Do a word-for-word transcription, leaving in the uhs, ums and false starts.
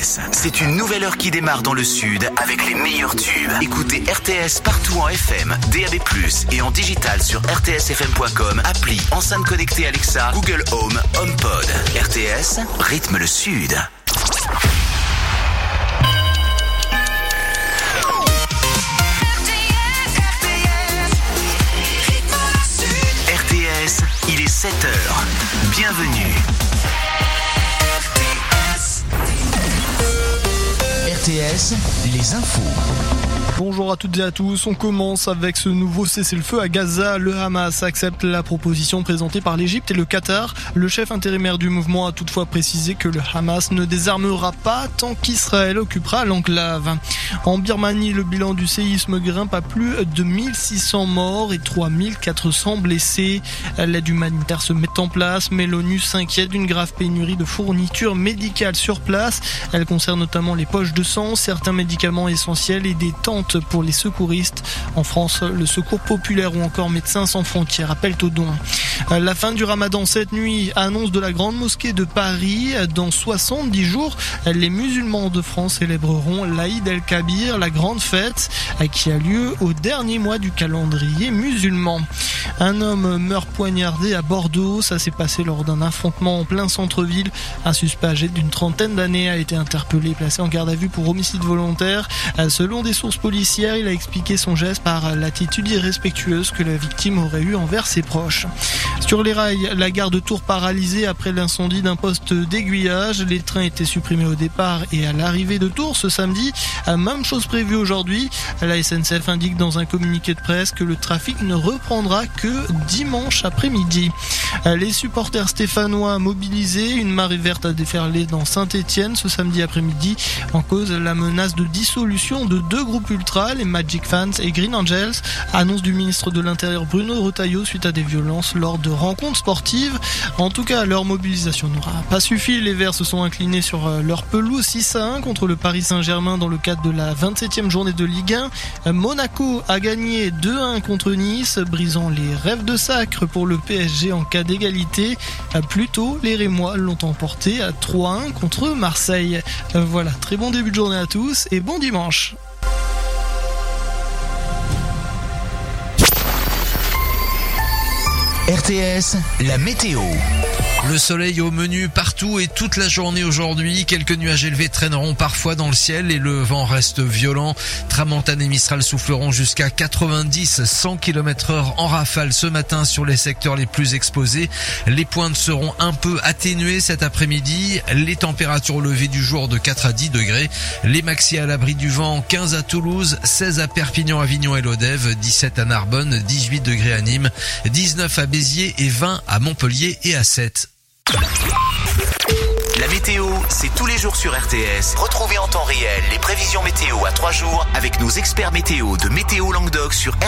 S, c'est une nouvelle heure qui démarre dans le sud avec les meilleurs tubes. Écoutez R T S partout en F M, D A B plus, et en digital sur r t s f m point com, appli, enceinte connectée Alexa, Google Home, HomePod. R T S, rythme le sud. R T S, il est sept heures. Bienvenue. R T S, les infos. Bonjour à toutes et à tous, on commence avec ce nouveau cessez-le-feu à Gaza. Le Hamas accepte la proposition présentée par l'Égypte et le Qatar. Le chef intérimaire du mouvement a toutefois précisé que le Hamas ne désarmera pas tant qu'Israël occupera l'enclave. En Birmanie, le bilan du séisme grimpe à plus de mille six cents morts et trois mille quatre cents blessés. L'aide humanitaire se met en place, mais l'ONU s'inquiète d'une grave pénurie de fournitures médicales sur place. Elle concerne notamment les poches de sang, certains médicaments essentiels et des tentes pour les secouristes. En France, le Secours populaire ou encore Médecins sans frontières appellent au don. La fin du ramadan cette nuit, annonce de la grande mosquée de Paris. Dans soixante-dix jours, les musulmans de France célébreront l'Aïd el-Kabir, la grande fête qui a lieu au dernier mois du calendrier musulman. Un homme meurt poignardé à Bordeaux. Ça s'est passé lors d'un affrontement en plein centre-ville. Un suspect âgé d'une trentaine d'années a été interpellé et placé en garde à vue pour homicide volontaire. Selon des sources policières, il a expliqué son geste par l'attitude irrespectueuse que la victime aurait eue envers ses proches. Sur les rails, la gare de Tours paralysée après l'incendie d'un poste d'aiguillage. Les trains étaient supprimés au départ et à l'arrivée de Tours ce samedi. Même chose prévue aujourd'hui. La S N C F indique dans un communiqué de presse que le trafic ne reprendra que dimanche après-midi. Les supporters stéphanois mobilisés, une marée verte a déferlé dans Saint-Étienne ce samedi après-midi en cause de la menace de dissolution de deux groupes ultra, les Magic Fans et Green Angels. Annonce du ministre de l'Intérieur Bruno Retailleau suite à des violences lors de rencontres sportives. En tout cas, leur mobilisation n'aura pas suffi. Les Verts se sont inclinés sur leur pelouse six à un contre le Paris Saint-Germain dans le cadre de la vingt-septième journée de Ligue un. Monaco a gagné deux à un contre Nice, brisant les rêves de sacre pour le P S G en cas d'égalité. Plus tôt, les Rémois l'ont emporté à trois à un contre Marseille. Voilà, très bon début de journée à tous et bon dimanche. R T S, la météo. Le soleil au menu partout et toute la journée aujourd'hui. Quelques nuages élevés traîneront parfois dans le ciel et le vent reste violent. Tramontane et Mistral souffleront jusqu'à quatre-vingt-dix à cent kilomètres heure en rafale ce matin sur les secteurs les plus exposés. Les pointes seront un peu atténuées cet après-midi. Les températures au lever du jour de quatre à dix degrés. Les maxi à l'abri du vent, quinze à Toulouse, seize à Perpignan, Avignon et Lodève, dix-sept à Narbonne, dix-huit degrés à Nîmes, dix-neuf à Béziers et vingt à Montpellier et à Sète. La météo, c'est tous les jours sur R T S. Retrouvez en temps réel les prévisions météo à trois jours avec nos experts météo de Météo Languedoc sur